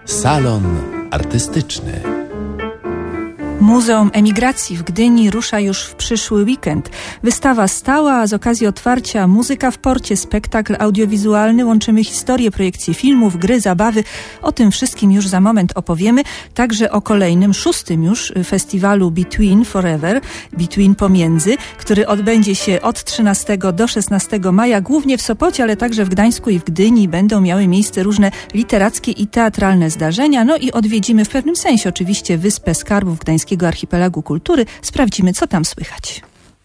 Salon artystyczny. Muzeum Emigracji w Gdyni rusza już w przyszły weekend. Wystawa stała, a z okazji otwarcia Muzyka w porcie, spektakl audiowizualny. Łączymy historię, projekcje filmów, gry, zabawy. O tym wszystkim już za moment opowiemy. Także o kolejnym, 6. już festiwalu Between Forever, Between pomiędzy, który odbędzie się od 13 do 16 maja, głównie w Sopocie, ale także w Gdańsku i w Gdyni. Będą miały miejsce różne literackie i teatralne zdarzenia. No i odwiedzimy w pewnym sensie oczywiście Wyspę Skarbów Gdańskiego Archipelagu Kultury. Sprawdzimy, co tam słychać.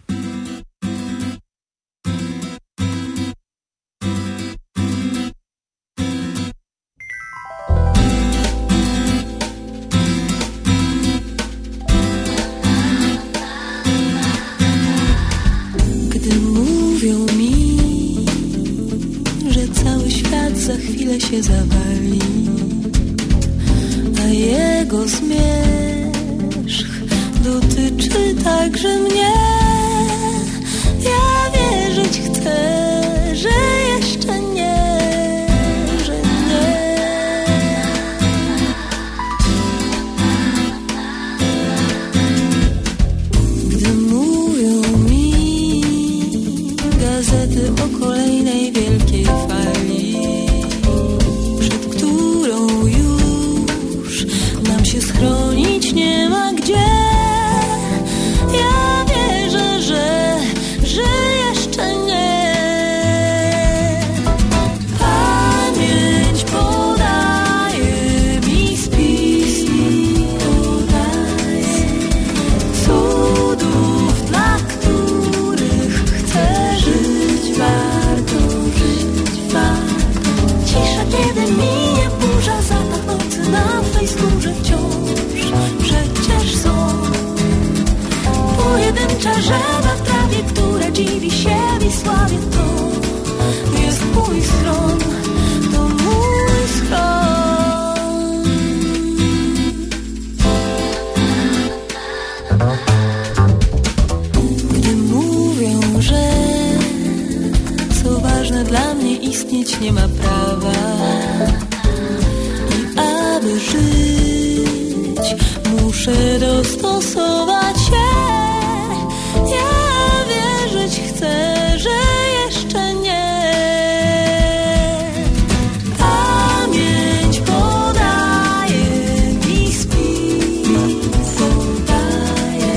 Gdy mówią mi, że cały świat za chwilę się zawali, a jego zmierzch dotyczy także mnie. Ja wierzyć chcę, że jeszcze nie, że nie. Gdy mówią mi gazety o kolejnej wielkiej fali, przed którą już nam się schronić nie ma gdzie, ja wierzę, że jeszcze nie. Pamięć podaje mi spis, podaje cudów, dla których chcę żyć, warto żyć, warto. Cisza, kiedy minie burza, zapach nocy na twej skórze wciąż przecież są pojedyncza drzewa w trawie, która dziwi się Wisławie. To jest mój schron, to mój schron. Gdy mówią, że co ważne dla mnie istnieć nie ma prawa, i aby żyć muszę dostosować się, ja wierzyć chcę, że jeszcze nie. Pamięć podaje mi spis, podaje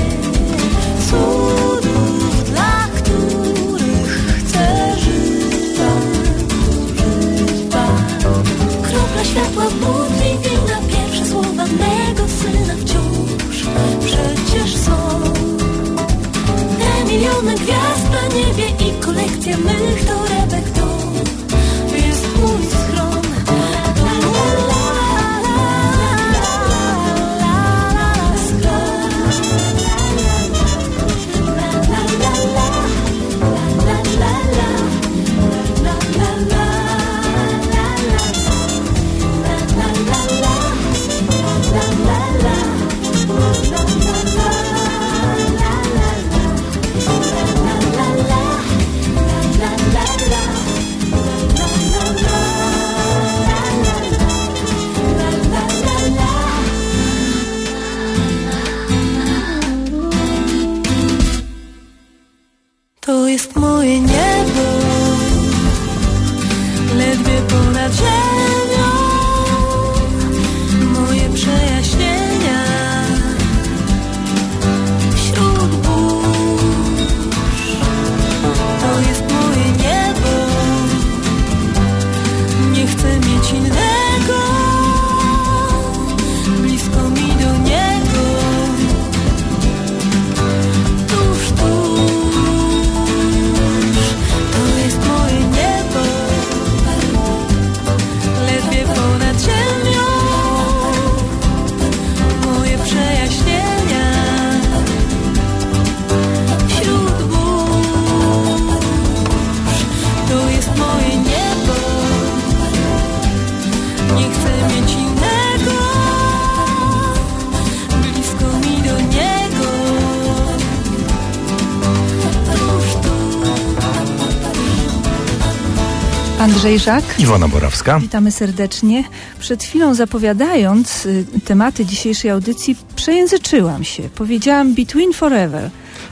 cudów, dla których chcę żyć, warto. Kropla światła w butli wina, pierwsze słowa mego syna wciąż przecież są. Miliony gwiazd na niebie i kolekcja mych torebek, to jest mój schron. To jest moje niebo, ledwie ponad ziemią, moje przejaśnienia wśród burz. To jest moje niebo, nie chcę mieć innego, blisko mi do niego, tuż, tuż. To jest moje niebo, ledwie ponad ziemią, moje przejaśnienia wśród burz. To jest moje niebo, nie chcę mieć innego, blisko mi do niego, tuż, tuż. Andrzej Żak. Iwona Borawska. Witamy serdecznie. Przed chwilą zapowiadając tematy dzisiejszej audycji przejęzyczyłam się. Powiedziałam Between Forever.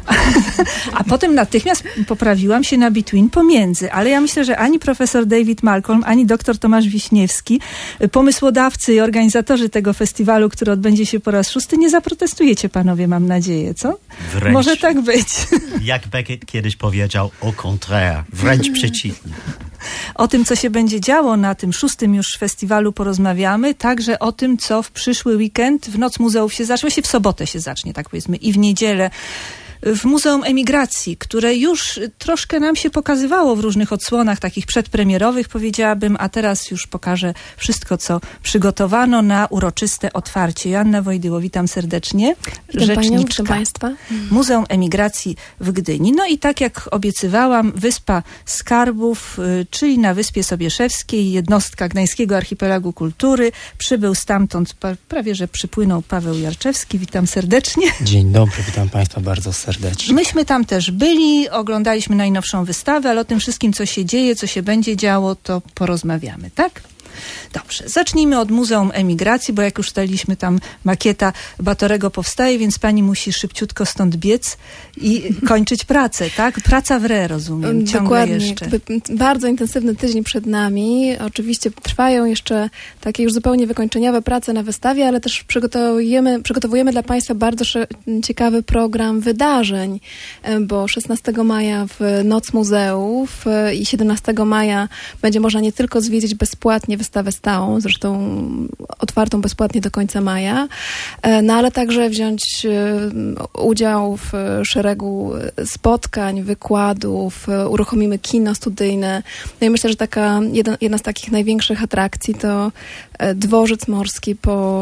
A potem natychmiast poprawiłam się na Between pomiędzy. Ale ja myślę, że ani profesor David Malcolm, ani doktor Tomasz Wiśniewski, pomysłodawcy i organizatorzy tego festiwalu, który odbędzie się po raz 6, nie zaprotestujecie, panowie, mam nadzieję, co? Wręcz, może tak być. Jak Beckett kiedyś powiedział, au contraire, wręcz przeciwnie. O tym, co się będzie działo na tym 6. już festiwalu porozmawiamy, także o tym, co w przyszły weekend w Noc Muzeów się zacznie, w sobotę się zacznie, tak powiedzmy, i w niedzielę. W Muzeum Emigracji, które już troszkę nam się pokazywało w różnych odsłonach, takich przedpremierowych, powiedziałabym, a teraz już pokażę wszystko, co przygotowano na uroczyste otwarcie. Joanna Wojdyło, witam serdecznie. Rzeczniczka Państwa. Muzeum Emigracji w Gdyni. No i tak jak obiecywałam, Wyspa Skarbów, czyli na Wyspie Sobieszewskiej, jednostka Gdańskiego Archipelagu Kultury. Przybył stamtąd, prawie że przypłynął Paweł Jarczewski. Witam serdecznie. Dzień dobry, witam Państwa bardzo serdecznie. Myśmy tam też byli, oglądaliśmy najnowszą wystawę, ale o tym wszystkim, co się dzieje, co się będzie działo, to porozmawiamy, tak? Dobrze, zacznijmy od Muzeum Emigracji, bo jak już ustaliliśmy, tam makieta Batorego powstaje, więc pani musi szybciutko stąd biec i kończyć pracę, tak? Praca w re, rozumiem, ciągle dokładnie, jeszcze. Bardzo intensywny tydzień przed nami. Oczywiście trwają jeszcze takie już zupełnie wykończeniowe prace na wystawie, ale też przygotowujemy dla Państwa bardzo ciekawy program wydarzeń, bo 16 maja w Noc Muzeów i 17 maja będzie można nie tylko zwiedzić bezpłatnie wystawę stałą, zresztą otwartą bezpłatnie do końca maja, no ale także wziąć udział w szeregu spotkań, wykładów, uruchomimy kino studyjne. No i myślę, że jedna z takich największych atrakcji to dworzec morski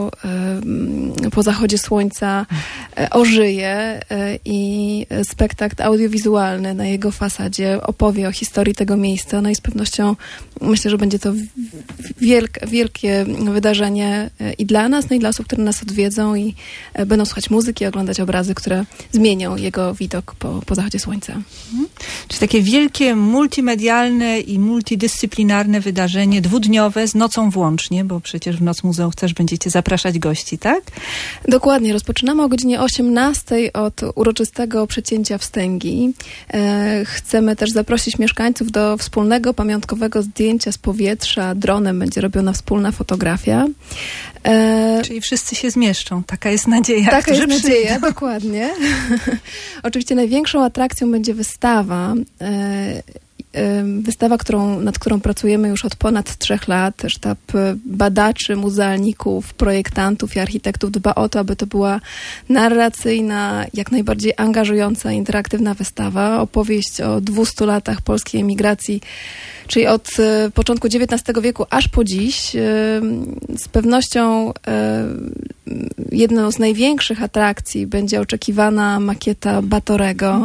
po zachodzie słońca ożyje i spektakl audiowizualny na jego fasadzie opowie o historii tego miejsca. No i z pewnością myślę, że będzie to wielkie wydarzenie i dla nas, no i dla osób, które nas odwiedzą i będą słuchać muzyki, oglądać obrazy, które zmienią jego widok po zachodzie słońca. Czyli takie wielkie, multimedialne i multidyscyplinarne wydarzenie, dwudniowe, z nocą włącznie, bo przecież w Noc Muzeów też będziecie zapraszać gości, tak? Dokładnie. Rozpoczynamy o godzinie 18 od uroczystego przecięcia wstęgi. Chcemy też zaprosić mieszkańców do wspólnego pamiątkowego zdjęcia z powietrza. Dronem będzie robiona wspólna fotografia. Czyli wszyscy się zmieszczą. Taka jest nadzieja. Taka jest nadzieja, dokładnie. Oczywiście największą atrakcją będzie wystawa. Wystawa, nad którą pracujemy już od ponad 3 lat. Sztab badaczy, muzealników, projektantów i architektów dba o to, aby to była narracyjna, jak najbardziej angażująca, interaktywna wystawa. Opowieść o 200 latach polskiej emigracji, czyli od początku XIX wieku aż po dziś. Z pewnością jedną z największych atrakcji będzie oczekiwana makieta Batorego.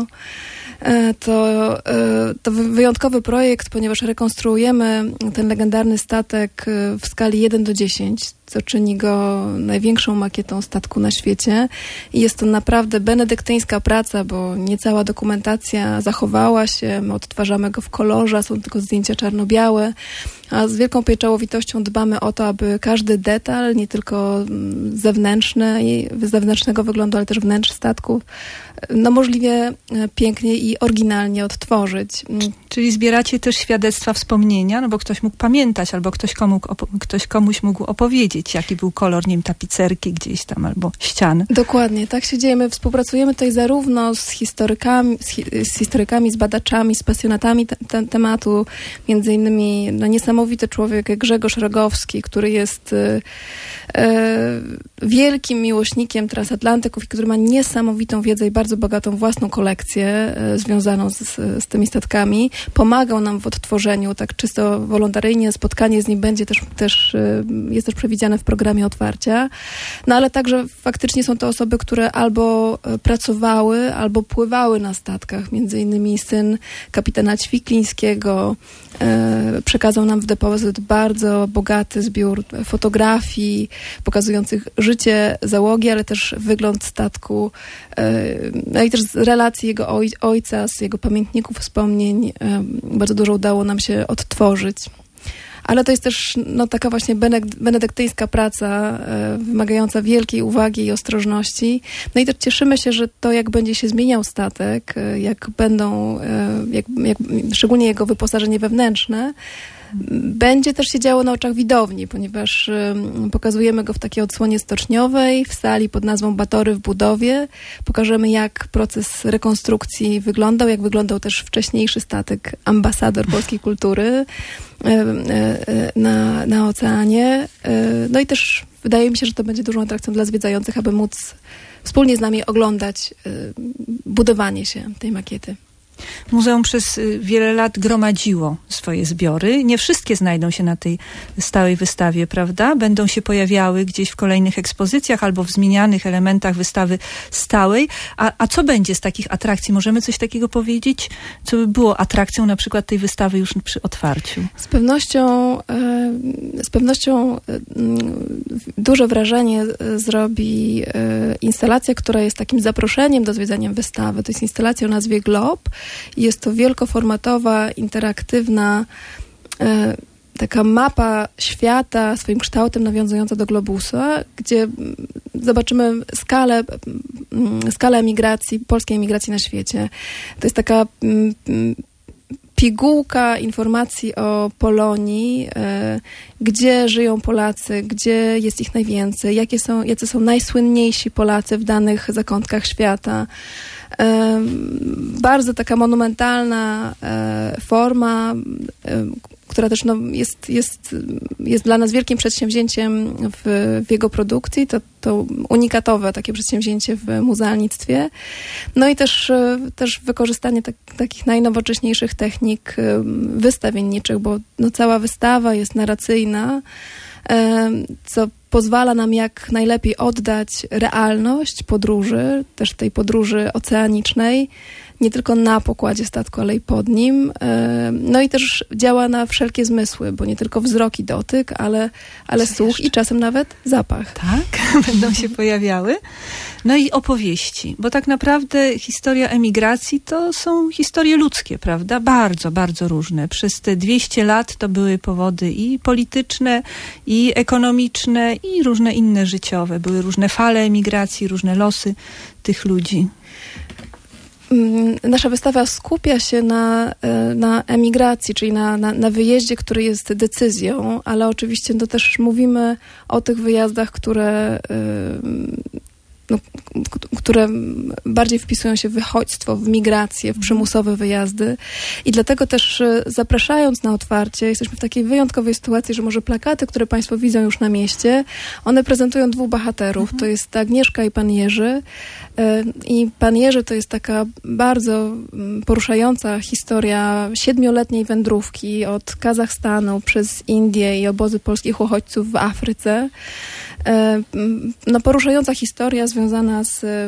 To wyjątkowy projekt, ponieważ rekonstruujemy ten legendarny statek w skali 1:10, co czyni go największą makietą statku na świecie. I jest to naprawdę benedyktyńska praca, bo nie cała dokumentacja zachowała się. My odtwarzamy go w kolorze, są tylko zdjęcia czarno-białe. A z wielką pieczołowitością dbamy o to, aby każdy detal, nie tylko zewnętrznego wyglądu, ale też wnętrz statków, możliwie pięknie i oryginalnie odtworzyć. Czyli zbieracie też świadectwa, wspomnienia, no bo ktoś mógł pamiętać, albo ktoś komuś mógł opowiedzieć, jaki był kolor, nie wiem, tapicerki gdzieś tam, albo ścian. Dokładnie, tak się dzieje. My współpracujemy tutaj zarówno z historykami, z badaczami, z pasjonatami tematu, między innymi niesamowity człowiek jak Grzegorz Rogowski, który jest wielkim miłośnikiem transatlantyków i który ma niesamowitą wiedzę i bardzo bogatą własną kolekcję związaną z tymi statkami. Pomagał nam w odtworzeniu, tak czysto wolontaryjnie. Spotkanie z nim będzie jest też przewidziane w programie otwarcia. No ale także faktycznie są to osoby, które albo pracowały, albo pływały na statkach. Między innymi syn kapitana Ćwiklińskiego przekazał nam depozyt bardzo bogaty zbiór fotografii pokazujących życie załogi, ale też wygląd statku, no i też z relacji jego ojca, z jego pamiętników, wspomnień bardzo dużo udało nam się odtworzyć. Ale to jest też taka właśnie benedyktyńska praca, wymagająca wielkiej uwagi i ostrożności. No i też cieszymy się, że to, jak będzie się zmieniał statek, jak szczególnie jego wyposażenie wewnętrzne, będzie też się działo na oczach widowni, ponieważ pokazujemy go w takiej odsłonie stoczniowej, w sali pod nazwą Batory w budowie. Pokażemy, jak proces rekonstrukcji wyglądał, jak wyglądał też wcześniejszy statek Ambasador Polskiej Kultury na oceanie. No i też wydaje mi się, że to będzie dużą atrakcją dla zwiedzających, aby móc wspólnie z nami oglądać budowanie się tej makiety. Muzeum przez wiele lat gromadziło swoje zbiory. Nie wszystkie znajdą się na tej stałej wystawie, prawda? Będą się pojawiały gdzieś w kolejnych ekspozycjach albo w zmienianych elementach wystawy stałej. A co będzie z takich atrakcji? Możemy coś takiego powiedzieć? Co by było atrakcją na przykład tej wystawy już przy otwarciu? Z pewnością duże wrażenie zrobi instalacja, która jest takim zaproszeniem do zwiedzania wystawy. To jest instalacja o nazwie Glob. Jest to wielkoformatowa, interaktywna taka mapa świata swoim kształtem nawiązująca do globusa, gdzie zobaczymy skalę emigracji, polskiej emigracji na świecie. To jest taka pigułka informacji o Polonii, gdzie żyją Polacy, gdzie jest ich najwięcej, jacy są najsłynniejsi Polacy w danych zakątkach świata. Bardzo taka monumentalna forma, która też jest dla nas wielkim przedsięwzięciem w jego produkcji. To unikatowe takie przedsięwzięcie w muzealnictwie. No i też wykorzystanie takich najnowocześniejszych technik wystawienniczych, bo cała wystawa jest narracyjna, co pozwala nam jak najlepiej oddać realność podróży, też tej podróży oceanicznej, nie tylko na pokładzie statku, ale i pod nim. No i też działa na wszelkie zmysły, bo nie tylko wzrok i dotyk, ale słuch i czasem nawet zapach. Tak, będą się pojawiały. No i opowieści, bo tak naprawdę historia emigracji to są historie ludzkie, prawda? Bardzo, bardzo różne. Przez te 200 lat to były powody i polityczne, i ekonomiczne, i różne inne życiowe. Były różne fale emigracji, różne losy tych ludzi. Nasza wystawa skupia się na emigracji, czyli na wyjeździe, który jest decyzją, ale oczywiście też mówimy o tych wyjazdach, które bardziej wpisują się w wychodźstwo, w migrację, w przymusowe wyjazdy. I dlatego też zapraszając na otwarcie, jesteśmy w takiej wyjątkowej sytuacji, że może plakaty, które Państwo widzą już na mieście, one prezentują dwóch bohaterów. To jest Agnieszka i pan Jerzy. I pan Jerzy to jest taka bardzo poruszająca historia 7-letniej wędrówki od Kazachstanu przez Indię i obozy polskich uchodźców w Afryce. Poruszająca historia związana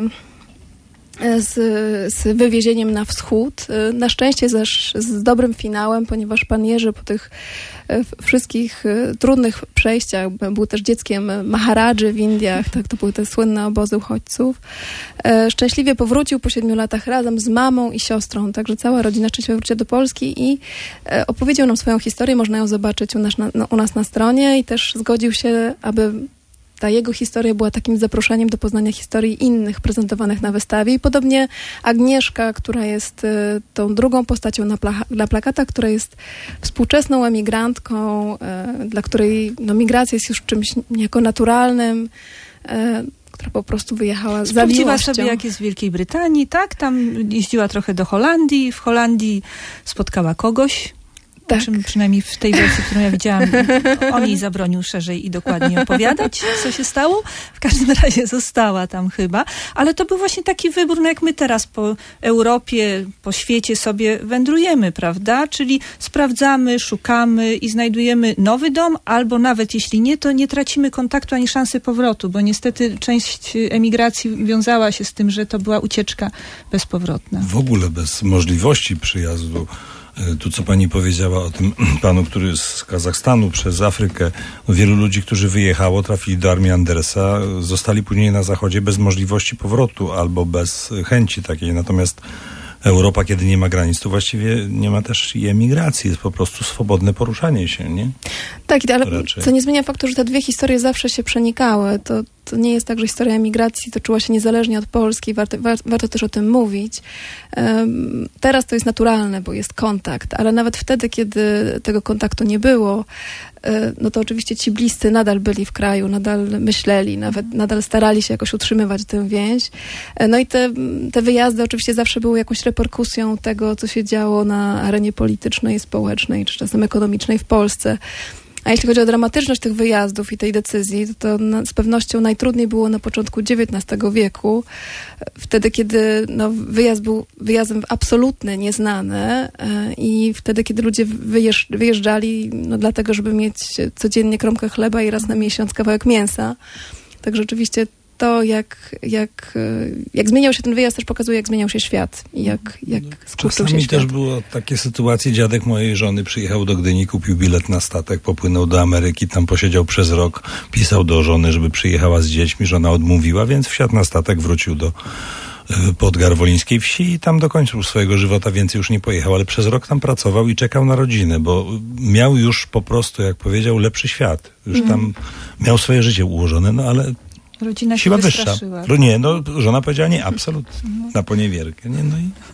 z wywiezieniem na wschód. Na szczęście z dobrym finałem, ponieważ pan Jerzy po tych wszystkich trudnych przejściach był też dzieckiem Maharadży w Indiach, tak, to były te słynne obozy uchodźców. Szczęśliwie powrócił po 7 latach razem z mamą i siostrą, także cała rodzina szczęśliwie wróciła do Polski i opowiedział nam swoją historię, można ją zobaczyć u nas na stronie i też zgodził się, aby ta jego historia była takim zaproszeniem do poznania historii innych prezentowanych na wystawie. I podobnie Agnieszka, która jest tą drugą postacią na plakatach, która jest współczesną emigrantką, dla której migracja jest już czymś niejako naturalnym, która po prostu wyjechała za miłością. Sprawdziła sobie, jak jest w Wielkiej Brytanii, tak? Tam jeździła trochę do Holandii. W Holandii spotkała kogoś. Tak. Przynajmniej w tej wersji, którą ja widziałam, on jej zabronił szerzej i dokładnie opowiadać, co się stało. W każdym razie została tam chyba. Ale to był właśnie taki wybór, jak my teraz po Europie, po świecie sobie wędrujemy, prawda? Czyli sprawdzamy, szukamy i znajdujemy nowy dom, albo nawet jeśli nie, to nie tracimy kontaktu ani szansy powrotu, bo niestety część emigracji wiązała się z tym, że to była ucieczka bezpowrotna. W ogóle bez możliwości przyjazdu Tu, co pani powiedziała o tym panu, który z Kazachstanu przez Afrykę, wielu ludzi, którzy wyjechało, trafili do armii Andersa, zostali później na Zachodzie bez możliwości powrotu albo bez chęci takiej. Natomiast Europa, kiedy nie ma granic, to właściwie nie ma też i emigracji, jest po prostu swobodne poruszanie się, nie? Tak, ale raczej. Co nie zmienia faktu, że te dwie historie zawsze się przenikały. To nie jest tak, że historia emigracji toczyła się niezależnie od Polski. Warto też o tym mówić. Teraz to jest naturalne, bo jest kontakt, ale nawet wtedy, kiedy tego kontaktu nie było, no to oczywiście ci bliscy nadal byli w kraju, nadal myśleli, nadal starali się jakoś utrzymywać tę więź. No i te wyjazdy oczywiście zawsze były jakąś reperkusją tego, co się działo na arenie politycznej, społecznej, czy czasem ekonomicznej w Polsce. A jeśli chodzi o dramatyczność tych wyjazdów i tej decyzji, to z pewnością najtrudniej było na początku XIX wieku, wtedy, kiedy wyjazd był wyjazdem absolutnie nieznany i wtedy, kiedy ludzie wyjeżdżali dlatego, żeby mieć codziennie kromkę chleba i raz na miesiąc kawałek mięsa. Tak rzeczywiście to, jak zmieniał się ten wyjazd, też pokazuje, jak zmieniał się świat i jak skurczył się Czasami świat. też było takie sytuacje, dziadek mojej żony przyjechał do Gdyni, kupił bilet na statek, popłynął do Ameryki, tam posiedział przez rok, pisał do żony, żeby przyjechała z dziećmi, żona odmówiła, więc wsiadł na statek, wrócił do podgarwolińskiej wsi i tam dokończył swojego żywota, więcej już nie pojechał, ale przez rok tam pracował i czekał na rodzinę, bo miał już po prostu, jak powiedział, lepszy świat. Już tam miał swoje życie ułożone, ale rodzina się siła wyższa. wystraszyła. Żona powiedziała nie, absolutnie. Na poniewierkę. Nie,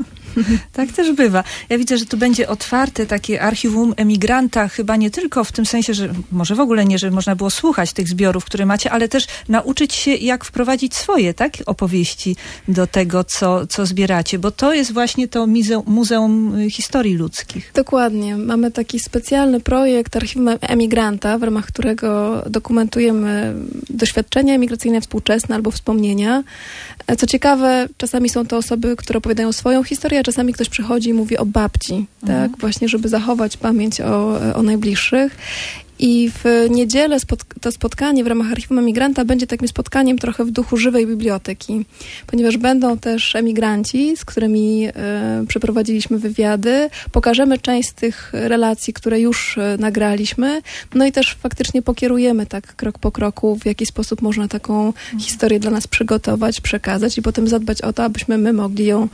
Tak też bywa. Ja widzę, że tu będzie otwarte takie archiwum emigranta, chyba nie tylko w tym sensie, że może w ogóle nie, żeby można było słuchać tych zbiorów, które macie, ale też nauczyć się, jak wprowadzić swoje opowieści do tego, co zbieracie, bo to jest właśnie to Muzeum Historii Ludzkich. Dokładnie. Mamy taki specjalny projekt Archiwum Emigranta, w ramach którego dokumentujemy doświadczenia emigracyjne współczesne albo wspomnienia. Co ciekawe, czasami są to osoby, które opowiadają swoją historię, a czasami ktoś przychodzi i mówi o babci, tak? Właśnie, żeby zachować pamięć o najbliższych. I w niedzielę to spotkanie w ramach Archiwum Emigranta będzie takim spotkaniem trochę w duchu żywej biblioteki, ponieważ będą też emigranci, z którymi przeprowadziliśmy wywiady. Pokażemy część z tych relacji, które już nagraliśmy, no i też faktycznie pokierujemy tak krok po kroku, w jaki sposób można taką historię dla nas przygotować, przekazać i potem zadbać o to, abyśmy my mogli ją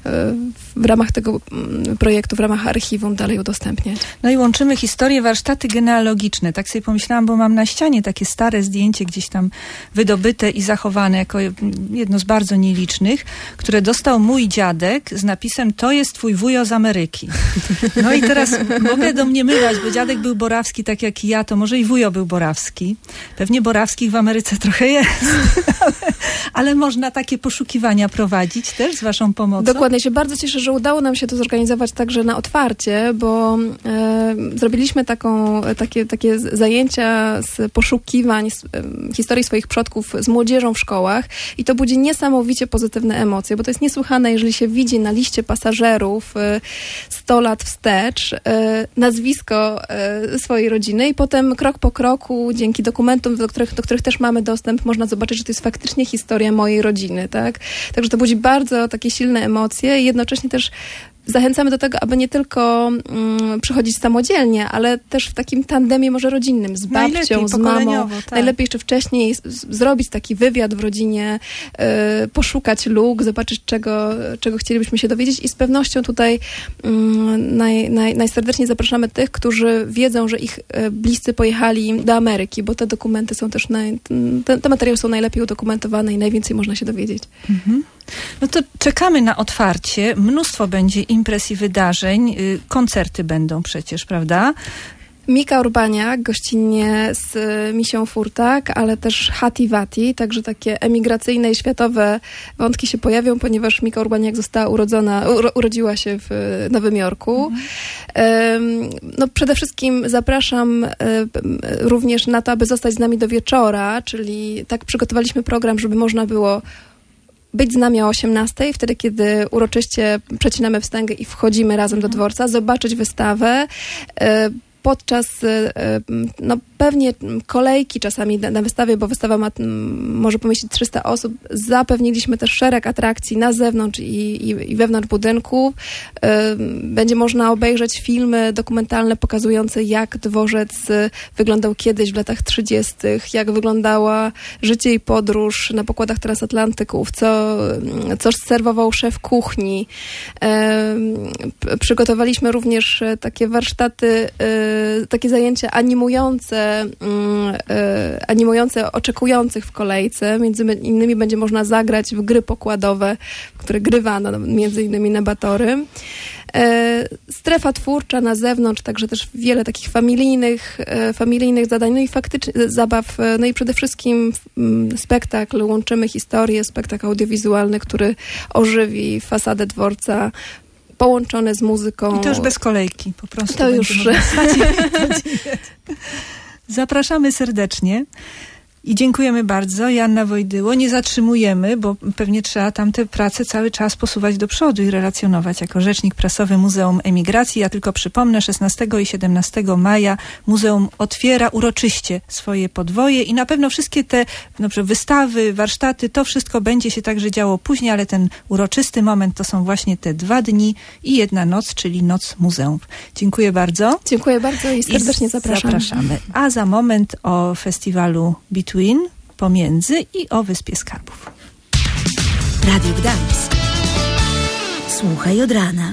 w ramach tego projektu, w ramach archiwum dalej udostępniać. No i łączymy historię, warsztaty genealogiczne. Tak sobie pomyślałam, bo mam na ścianie takie stare zdjęcie, gdzieś tam wydobyte i zachowane jako jedno z bardzo nielicznych, które dostał mój dziadek z napisem: to jest twój wujo z Ameryki. No i teraz mogę domniemywać, bo dziadek był borawski tak jak i ja, to może i wujo był borawski. Pewnie borawskich w Ameryce trochę jest. Ale można takie poszukiwania prowadzić też z waszą pomocą? Dokładnie. Się bardzo cieszę, że udało nam się to zorganizować także na otwarcie, bo zrobiliśmy takie zajęcia z poszukiwań historii swoich przodków z młodzieżą w szkołach i to budzi niesamowicie pozytywne emocje, bo to jest niesłychane, jeżeli się widzi na liście pasażerów 100 lat wstecz nazwisko swojej rodziny i potem krok po kroku, dzięki dokumentom, do których też mamy dostęp, można zobaczyć, że to jest faktycznie historia mojej rodziny, tak? Także to budzi bardzo takie silne emocje i jednocześnie też zachęcamy do tego, aby nie tylko przychodzić samodzielnie, ale też w takim tandemie może rodzinnym, z babcią, z mamą. Tak. Najlepiej jeszcze wcześniej zrobić taki wywiad w rodzinie, poszukać luk, zobaczyć, czego chcielibyśmy się dowiedzieć i z pewnością tutaj najserdeczniej zapraszamy tych, którzy wiedzą, że ich bliscy pojechali do Ameryki, bo te dokumenty są też, te materiały są najlepiej udokumentowane i najwięcej można się dowiedzieć. Mhm. No to czekamy na otwarcie. Mnóstwo będzie imprez i wydarzeń. Koncerty będą przecież, prawda? Mika Urbaniak gościnnie z Misią Furtak, ale też Hati Vati, także takie emigracyjne i światowe wątki się pojawią, ponieważ Mika Urbaniak urodziła się w Nowym Jorku. No przede wszystkim zapraszam również na to, aby zostać z nami do wieczora, czyli tak przygotowaliśmy program, żeby można było być z nami o 18:00, wtedy kiedy uroczyście przecinamy wstęgę i wchodzimy razem do dworca, zobaczyć wystawę. Podczas pewnie kolejki czasami na wystawie, bo wystawa może pomieścić 300 osób. Zapewniliśmy też szereg atrakcji na zewnątrz i wewnątrz budynku. Będzie można obejrzeć filmy dokumentalne pokazujące, jak dworzec wyglądał kiedyś w latach 30., jak wyglądała życie i podróż na pokładach transatlantyków, co serwował szef kuchni. Przygotowaliśmy również takie warsztaty, takie zajęcia animujące oczekujących w kolejce. Między innymi będzie można zagrać w gry pokładowe, które grywano między innymi na Batory. Strefa twórcza na zewnątrz, także też wiele takich familijnych zadań, no i faktycznie zabaw, no i przede wszystkim spektakl Łączymy historię, spektakl audiowizualny, który ożywi fasadę dworca, połączone z muzyką. I to już bez kolejki, po prostu. To już. Zapraszamy serdecznie i dziękujemy bardzo. Joanna Wojdyło. Nie zatrzymujemy, bo pewnie trzeba tamte prace cały czas posuwać do przodu i relacjonować. Jako rzecznik prasowy Muzeum Emigracji, ja tylko przypomnę, 16 i 17 maja Muzeum otwiera uroczyście swoje podwoje i na pewno wszystkie te wystawy, warsztaty, to wszystko będzie się także działo później, ale ten uroczysty moment to są właśnie te 2 dni i 1 noc, czyli Noc Muzeum. Dziękuję bardzo. Dziękuję bardzo i serdecznie zapraszamy. A za moment o festiwalu Between, Pomiędzy i o Wyspie Skarbów. Radio Gdańsk. Słuchaj od rana.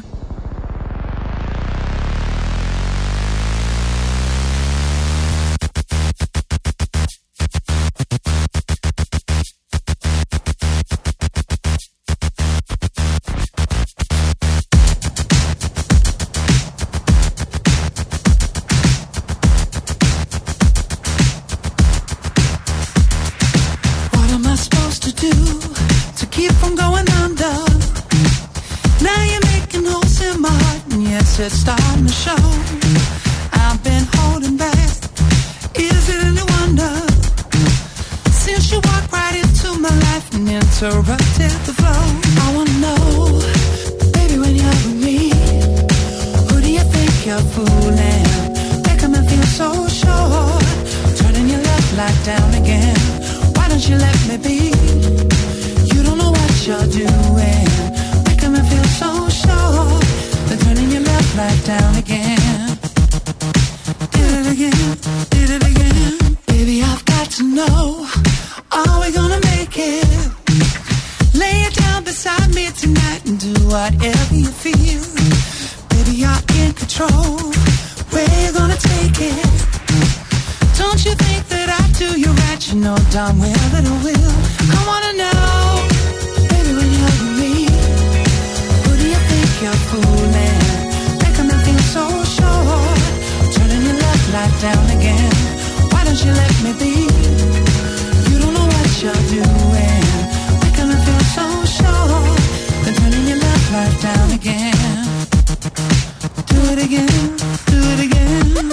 It's starting to show. I've been holding back. Is it any wonder? Since you walked right into my life and interrupted the flow. I wanna know, baby, when you're with me, who do you think you're fooling? Making me feel so sure. Turning your left light down again. Why don't you let me be? You don't know what you're doing. Making me feel so sure. Then turning your left light down again. Did it again. Baby, I've got to know, are we gonna make it? Lay it down beside me tonight and do whatever you feel. Baby, you're in control. Where you gonna take it? Don't you think that I do you right? You know darn well that I will. I wanna know, baby, when you're with me, who do you think you're fooling? Making me feel so sure. Turning your left light down again. Why don't you let me be? You don't know what you're doing. Making me feel so sure. Then turning your left light down again. Do it again, do it again.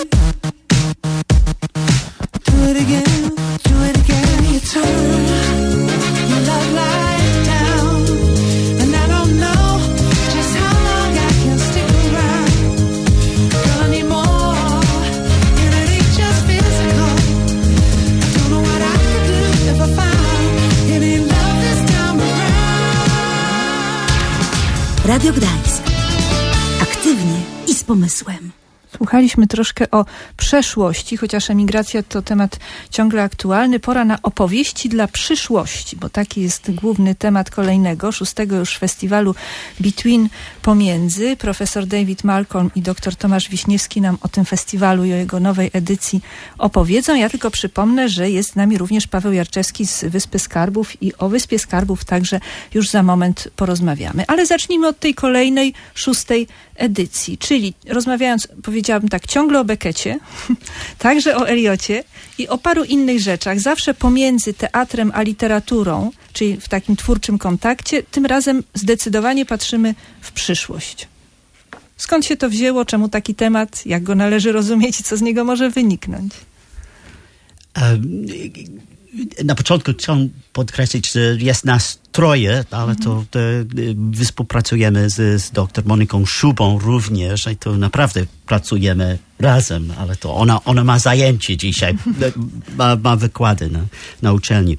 Do it again, do it again. You turn your love light down, and I don't know just how long I can stick around. Girl, I need more, and it ain't just physical. I don't know what I could do if I found it ain't love this time around. Radio Gdańsk. Aktywnie i z pomysłem. Słuchaliśmy troszkę o przeszłości, chociaż emigracja to temat ciągle aktualny. Pora na opowieści dla przyszłości, bo taki jest główny temat kolejnego, 6. już festiwalu Between, Pomiędzy. Profesor David Malcolm i dr Tomasz Wiśniewski nam o tym festiwalu i o jego nowej edycji opowiedzą. Ja tylko przypomnę, że jest z nami również Paweł Jarczewski z Wyspy Skarbów i o Wyspie Skarbów także już za moment porozmawiamy. Ale zacznijmy od tej kolejnej, 6. edycji, czyli rozmawiając, powiedziałabym tak, ciągle o Becketcie, także o Eliocie i o paru innych rzeczach, zawsze pomiędzy teatrem a literaturą, czyli w takim twórczym kontakcie, tym razem zdecydowanie patrzymy w przyszłość. Skąd się to wzięło, czemu taki temat, jak go należy rozumieć i co z niego może wyniknąć? na początku chcę podkreślić, że jest nas troje, ale to współpracujemy z dr Moniką Szubą również i to naprawdę pracujemy razem, ale to ona ma zajęcie dzisiaj, ma wykłady na uczelni.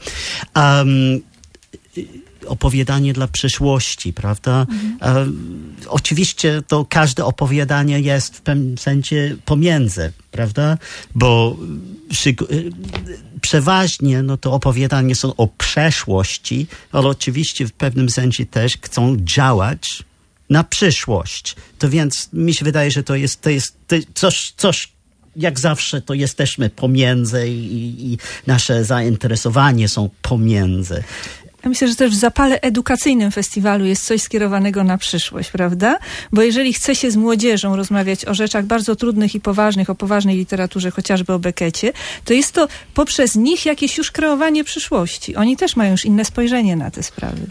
Opowiadanie dla przyszłości, prawda? Oczywiście to każde opowiadanie jest w pewnym sensie pomiędzy, prawda? Bo przeważnie to opowiadania są o przeszłości, ale oczywiście w pewnym sensie też chcą działać na przyszłość. To więc mi się wydaje, że to jest coś jak zawsze to jesteśmy pomiędzy i nasze zainteresowania są pomiędzy. Ja myślę, że też w zapale edukacyjnym festiwalu jest coś skierowanego na przyszłość, prawda? Bo jeżeli chce się z młodzieżą rozmawiać o rzeczach bardzo trudnych i poważnych, o poważnej literaturze, chociażby o Becketcie, to jest to poprzez nich jakieś już kreowanie przyszłości. Oni też mają już inne spojrzenie na te sprawy.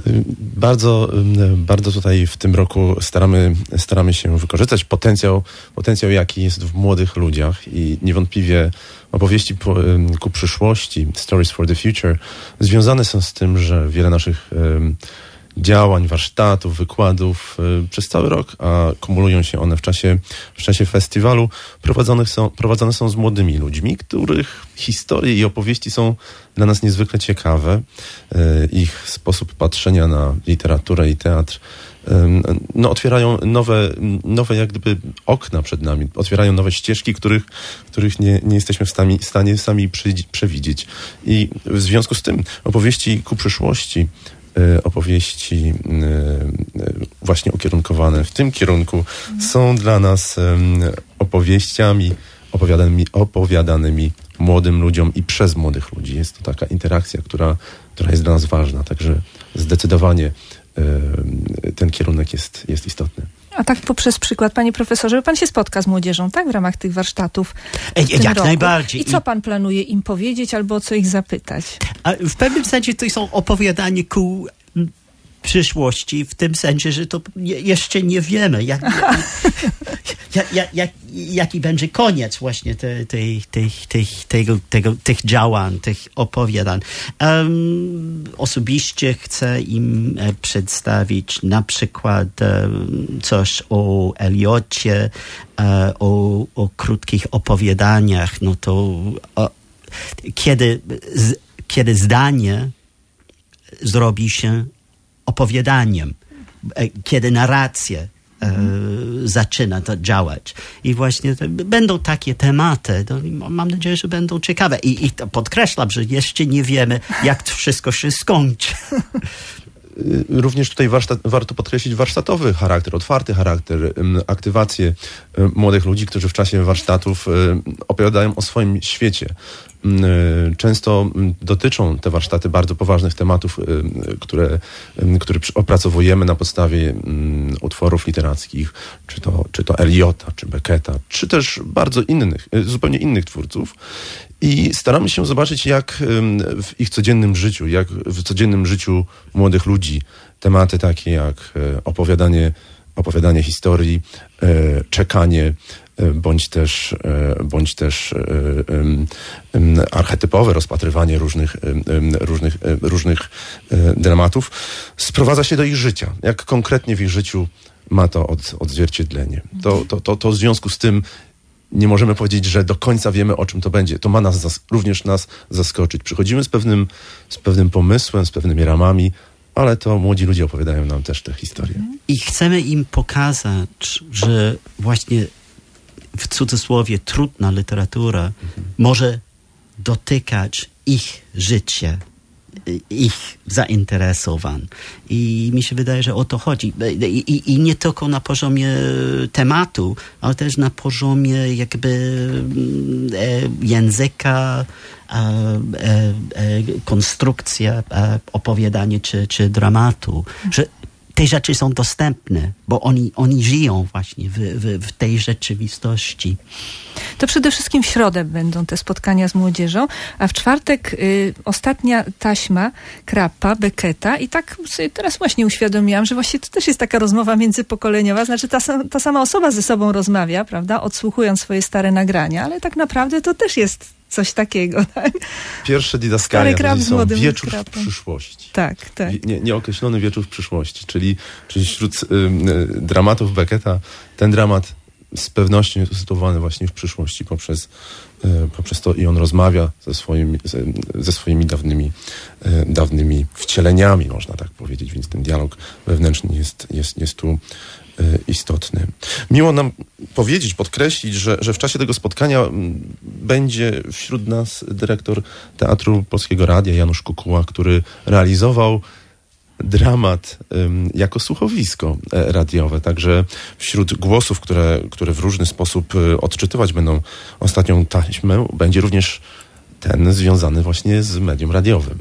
Bardzo tutaj w tym roku staramy się wykorzystać potencjał, jaki jest w młodych ludziach i niewątpliwie opowieści ku przyszłości, Stories for the Future, związane są z tym, że wiele naszych działań, warsztatów, wykładów przez cały rok, a kumulują się one w czasie festiwalu, prowadzone są z młodymi ludźmi, których historie i opowieści są dla nas niezwykle ciekawe. Ich sposób patrzenia na literaturę i teatr otwierają nowe jak gdyby okna przed nami, otwierają nowe ścieżki, których nie jesteśmy w stanie sami przewidzieć. I w związku z tym opowieści ku przyszłości, opowieści właśnie ukierunkowane w tym kierunku są dla nas opowieściami opowiadanymi młodym ludziom i przez młodych ludzi. Jest to taka interakcja, która jest dla nas ważna, także zdecydowanie ten kierunek jest istotny. A tak poprzez przykład, panie profesorze, pan się spotka z młodzieżą, tak? W ramach tych warsztatów jak roku. Najbardziej. I co pan planuje im powiedzieć albo o co ich zapytać? A w pewnym sensie to są opowiadania ku przyszłości, w tym sensie, że to jeszcze nie wiemy, jaki będzie koniec właśnie tych działań, tych opowiadań. Osobiście chcę im przedstawić na przykład coś o Eliocie, o krótkich opowiadaniach. No to kiedy zdanie zrobi się opowiadaniem, kiedy narracja zaczyna to działać. I właśnie będą takie tematy, mam nadzieję, że będą ciekawe. I podkreślam, że jeszcze nie wiemy, jak to wszystko się skończy. Również tutaj warto podkreślić warsztatowy charakter, otwarty charakter, aktywację młodych ludzi, którzy w czasie warsztatów opowiadają o swoim świecie. Często dotyczą te warsztaty bardzo poważnych tematów, które opracowujemy na podstawie utworów literackich, czy to Eliota, czy Becketta, czy też bardzo zupełnie innych twórców. I staramy się zobaczyć, jak w ich codziennym życiu, jak w codziennym życiu młodych ludzi tematy takie jak opowiadanie historii, czekanie, bądź też archetypowe rozpatrywanie różnych dylematów sprowadza się do ich życia. Jak konkretnie w ich życiu ma to odzwierciedlenie. To w związku z tym nie możemy powiedzieć, że do końca wiemy, o czym to będzie. To ma również nas zaskoczyć. Przychodzimy z pewnym pomysłem, z pewnymi ramami, ale to młodzi ludzie opowiadają nam też te historie. I chcemy im pokazać, że właśnie w cudzysłowie trudna literatura może dotykać ich życia, ich zainteresowań. I mi się wydaje, że o to chodzi. I nie tylko na poziomie tematu, ale też na poziomie jakby języka, konstrukcja opowiadania czy dramatu. Że te rzeczy są dostępne, bo oni żyją właśnie w tej rzeczywistości. To przede wszystkim w środę będą te spotkania z młodzieżą, a w czwartek ostatnia taśma Krappa, Becketta i tak sobie teraz właśnie uświadomiłam, że właśnie to też jest taka rozmowa międzypokoleniowa, znaczy ta sama osoba ze sobą rozmawia, prawda, odsłuchując swoje stare nagrania, ale tak naprawdę to też jest Coś takiego, tak? Pierwsze didaskalia krab z są młodym wieczór w krapem. przyszłości. Tak. Nieokreślony wieczór w przyszłości, czyli wśród dramatów Becketa ten dramat z pewnością jest usytuowany właśnie w przyszłości poprzez to i on rozmawia ze swoimi dawnymi wcieleniami, można tak powiedzieć, więc ten dialog wewnętrzny jest tu istotny. Miło nam podkreślić, że w czasie tego spotkania będzie wśród nas dyrektor Teatru Polskiego Radia Janusz Kukuła, który realizował dramat jako słuchowisko radiowe. Także wśród głosów, które w różny sposób odczytywać będą ostatnią taśmę, będzie również ten związany właśnie z medium radiowym.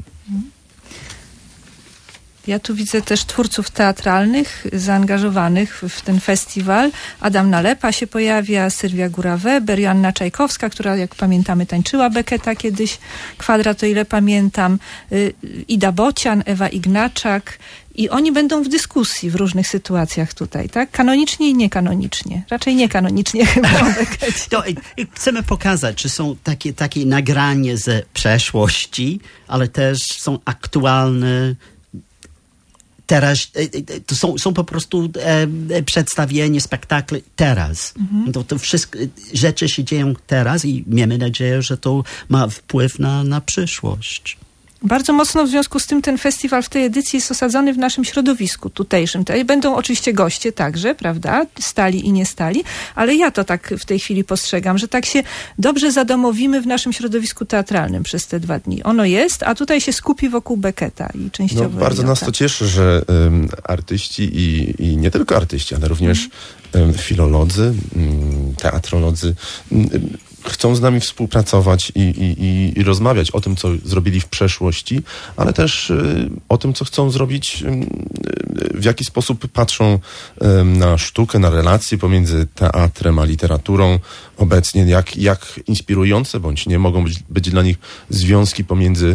Ja tu widzę też twórców teatralnych zaangażowanych w ten festiwal. Adam Nalepa się pojawia, Sylwia Góra-Weber, Joanna Czajkowska, która, jak pamiętamy, tańczyła Becketa kiedyś, Kwadrat, o ile pamiętam, Ida Bocian, Ewa Ignaczak. I oni będą w dyskusji w różnych sytuacjach tutaj, tak? Kanonicznie i niekanonicznie. Raczej niekanonicznie chyba o Beckecie. To chcemy pokazać, że są takie nagrania ze przeszłości, ale też są aktualne. Teraz to są po prostu przedstawienie, spektakle teraz. To wszystko, rzeczy się dzieją teraz i mamy nadzieję, że to ma wpływ na przyszłość. Bardzo mocno w związku z tym ten festiwal w tej edycji jest osadzony w naszym środowisku tutejszym. Będą oczywiście goście także, prawda? Stali i nie stali, ale ja to tak w tej chwili postrzegam, że tak się dobrze zadomowimy w naszym środowisku teatralnym przez te 2 dni. Ono jest, a tutaj się skupi wokół Becketa i częściowo... bardzo nas to cieszy, że artyści i nie tylko artyści, ale również filolodzy, teatrolodzy chcą z nami współpracować i rozmawiać o tym, co zrobili w przeszłości, ale też o tym, co chcą zrobić, w jaki sposób patrzą na sztukę, na relacje pomiędzy teatrem a literaturą obecnie, jak inspirujące bądź nie mogą być dla nich związki pomiędzy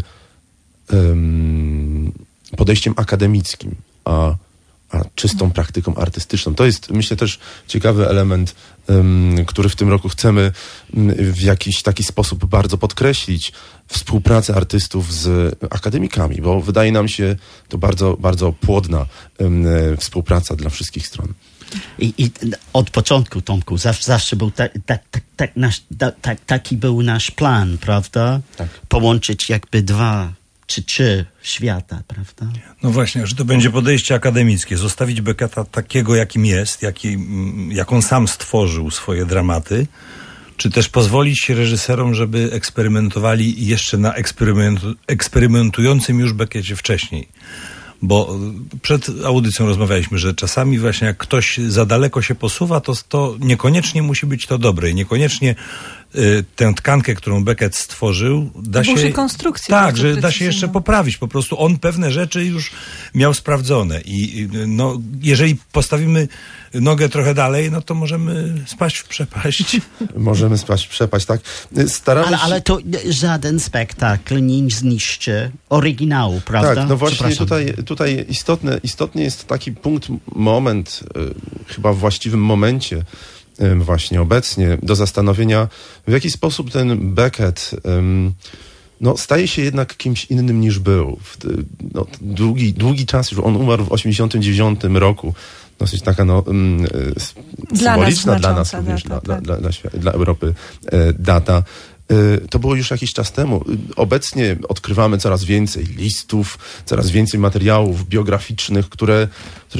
podejściem akademickim a czystą praktyką artystyczną. To jest, myślę, też ciekawy element, który w tym roku chcemy w jakiś taki sposób bardzo podkreślić. Współpracę artystów z akademikami, bo wydaje nam się to bardzo, bardzo płodna współpraca dla wszystkich stron. I od początku, Tomku, zawsze był taki był nasz plan, prawda? Tak. Połączyć jakby 2 czy 3 świata, prawda? No właśnie, że to będzie podejście akademickie. Zostawić Becketa takiego, jakim jest, jaką sam stworzył swoje dramaty, czy też pozwolić reżyserom, żeby eksperymentowali jeszcze na eksperymentującym już Beckecie wcześniej. Bo przed audycją rozmawialiśmy, że czasami właśnie jak ktoś za daleko się posuwa, to niekoniecznie musi być to dobre. Niekoniecznie tę tkankę, którą Beckett stworzył, da się... konstrukcję. Tak, że da się jeszcze poprawić. Po prostu on pewne rzeczy już miał sprawdzone. I no, jeżeli postawimy nogę trochę dalej, no to możemy spaść w przepaść. Możemy spaść w przepaść, tak. Ale to żaden spektakl nie zniszczy oryginału, prawda? Tak, no właśnie tutaj istotny jest taki moment, chyba w właściwym momencie, właśnie obecnie, do zastanowienia, w jaki sposób ten Beckett staje się jednak kimś innym niż był. Długi czas już, on umarł w 1989 roku. Dosyć taka symboliczna dla nas również, dla Europy data. To było już jakiś czas temu. Obecnie odkrywamy coraz więcej listów, coraz więcej materiałów biograficznych, które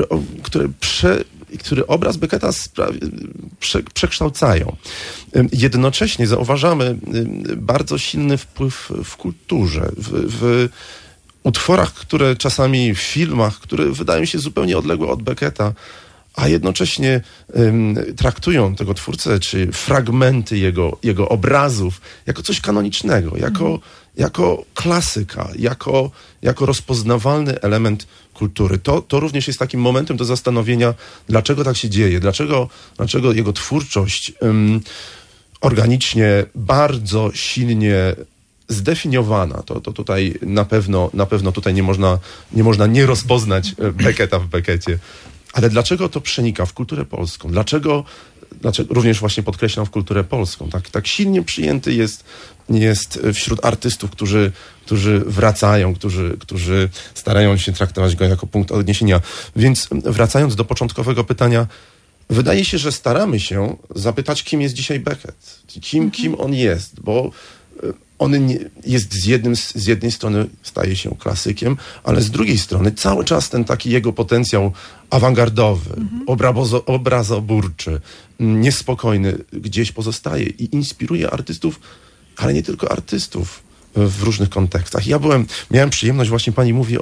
obraz Becketa przekształcają. Jednocześnie zauważamy bardzo silny wpływ w kulturze, w utworach, które czasami w filmach, które wydają się zupełnie odległe od Becketa, a jednocześnie traktują tego twórcę, czy fragmenty jego obrazów jako coś kanonicznego, jako klasyka, jako rozpoznawalny element kultury. To również jest takim momentem do zastanowienia, dlaczego tak się dzieje, dlaczego jego twórczość organicznie, bardzo silnie zdefiniowana. To tutaj na pewno tutaj nie można nie rozpoznać Becketa w Beckecie. Ale dlaczego to przenika w kulturę polską? Dlaczego również właśnie podkreślam w kulturę polską, tak silnie przyjęty jest wśród artystów, którzy wracają, którzy starają się traktować go jako punkt odniesienia. Więc wracając do początkowego pytania, wydaje się, że staramy się zapytać, kim jest dzisiaj Beckett. Kim on jest, bo on jest z jednej strony staje się klasykiem, ale z drugiej strony cały czas ten taki jego potencjał awangardowy, obrazoburczy, niespokojny gdzieś pozostaje i inspiruje artystów, ale nie tylko artystów w różnych kontekstach. Miałem przyjemność, właśnie pani mówi